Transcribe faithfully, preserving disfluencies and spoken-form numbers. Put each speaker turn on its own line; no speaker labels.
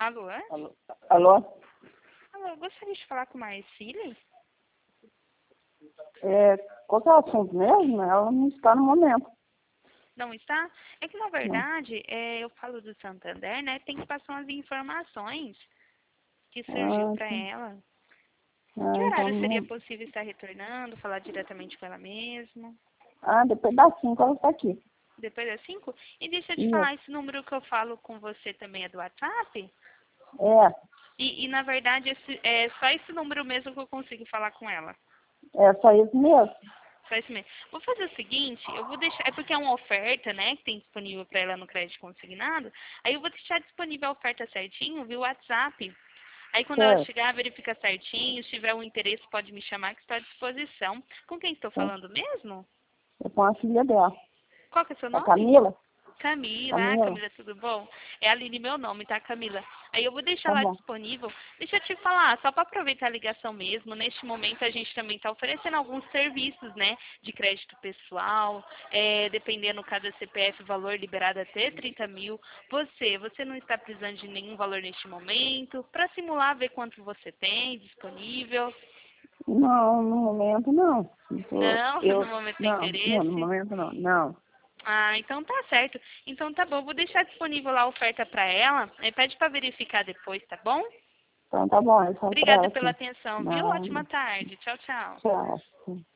Alô?
Alô? Alô?
Alô, eu gostaria de falar com a Marcília.
É, qual que é o assunto mesmo? Ela não está no momento.
Não está? É que, na verdade, é, eu falo do Santander, né? Tem que passar umas informações que surgiu
Ah,
para
sim.
ela. Que
Ah, então
horário seria
não...
possível estar retornando, falar diretamente com ela mesmo?
Ah, depois das cinco ela está aqui.
Depois das cinco? E deixa eu te
Isso.
falar, esse número que eu falo com você também é do WhatsApp?
É,
E, e na verdade, esse, é só esse número mesmo que eu consigo falar com ela.
é só isso mesmo.
Só esse mesmo. Vou fazer o seguinte, eu vou deixar, é porque é uma oferta, né, que tem disponível para ela no crédito consignado, aí eu vou deixar disponível a oferta certinho via WhatsApp. Aí quando ela
Certo.
chegar, verifica certinho, se tiver um interesse pode me chamar que estou à disposição. Com quem estou
Então,
falando mesmo?
é com a filha dela.
Qual que é o seu
A
nome?
Camila?
Camila, ah,
Camila?
Camila, tudo bom? É a Aline meu nome, tá, Camila? Aí eu vou deixar
Tá
lá
bom.
disponível. Deixa eu te falar, só para aproveitar a ligação mesmo, neste momento a gente também está oferecendo alguns serviços, né, de crédito pessoal, é, dependendo cada C P F, valor liberado até trinta mil. Você, você não está precisando de nenhum valor neste momento? Para simular, ver quanto você tem disponível?
Não, no momento não. Eu,
Não, no
eu
momento tem
não, não, no
interesse?
momento não. Não.
Ah, então tá certo. Então tá bom, vou deixar disponível lá a oferta para ela. Aí pede para verificar depois, tá bom?
Então tá bom, é só pra
Obrigada
ela
pela
aqui.
atenção, viu?
Não,
Ótima tarde. Tchau, tchau.
tchau.